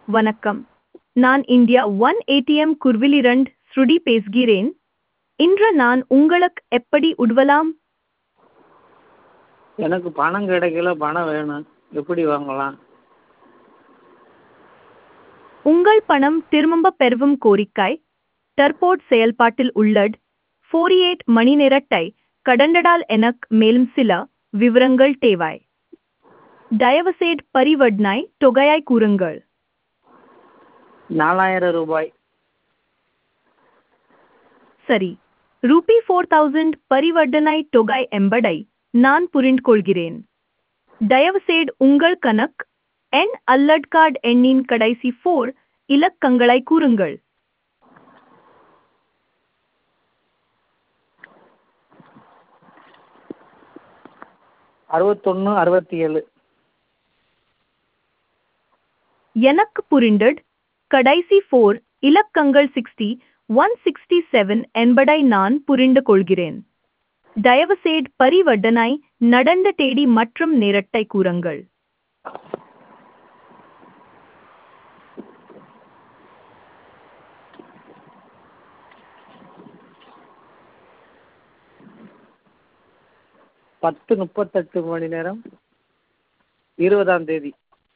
வணக்கம். நான் India one ATM குர்விலிரண்ட் ஸ்ருடி பேசுகிறேன். இன்று நான் உங்களுக்கு எப்படி உதவலாம்? எனக்கு பணம் கிடைக்கல, பணம் வேணும். எப்படி வாங்கலாம்? உங்கள் பணம் திரும்ப பெறவும் கோரிக்கை தற்போது செயல்பாட்டில் உள்ளது. 48 மணி நேரத்தை கடந்ததால் எனக்கு மேலும் சில விவரங்கள் தேவை. தயவுசெய்து பரிவர்த்தனை தொகையை கூறுங்கள். 4000 ரூபாய். சரி, ரூபி 4000 பரிவர்த்தனை தொகை என்பதை நான் புரிந்து கொள்கிறேன். தயவுசெய்து உங்கள் கணக்கு எண் அல்லது கார்டு எண்ணின் கடைசி 4 இலக்கங்களை கூறுங்கள். 6167. எனக்கு புரிந்தது. கடைசி 4 இலக்கங்கள் 60 167 என்பதை நான் புரிந்து கொள்கிறேன். தயவுசெய்து பரிவர்த்தனை நடந்த தேதி மற்றும் நேரத்தை கூறுங்கள். 10:38 மணி நேரம் 20ஆம் தேதி.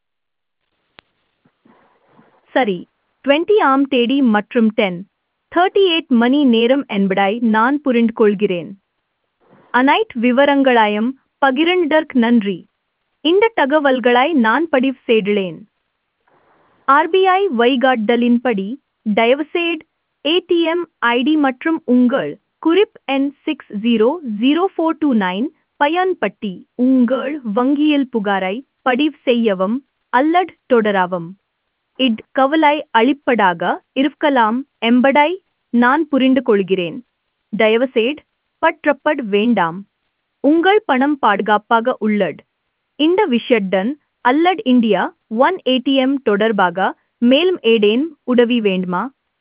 சரி, 20 ஆம் தேதி மற்றும் 10:38 மணி நேரம் என்பதை நான் புரிந்து கொள்கிறேன். அனைத்து விவரங்களையும் பகிர்ந்ததற்கு நன்றி. இந்த தகவல்களை நான் பதிவு செய்துள்ளேன். ஆர்பிஐ வழிகாட்டுதலின்படி தயவுசெய்து ஏடிஎம் ஐடி மற்றும் உங்கள் குறிப்பு எண் 600429 பயன்படுத்தி உங்கள் வங்கியில் புகாரை பதிவு செய்யவும் அல்லது தொடரவும். இது கவலை அளிப்பதாக இருக்கலாம் என்பதை நான் புரிந்து கொள்கிறேன். தயவுசெய்து பற்றப்பட வேண்டாம். உங்கள் பணம் பாதுகாப்பாக உள்ளது. இந்த விஷயத்துடன் அல்லது இந்தியா ஒன் ஏடிஎம் தொடர்பாக மேலும் ஏதேனும் உதவி வேண்டுமா?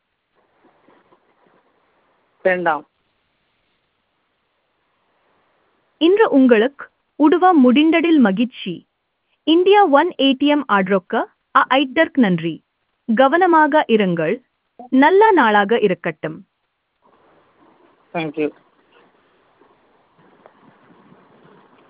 வேண்டாம். இன்று உங்களுக்கு உதவ முடிந்ததில் மகிழ்ச்சி. இந்தியா ஒன் ஏடிஎம் ஆதரவுக்கு அழைத்ததற்கு நன்றி. கவனமாக இருங்கள். நல்ல நாளாக இருக்கட்டும். தேங்க்யூ.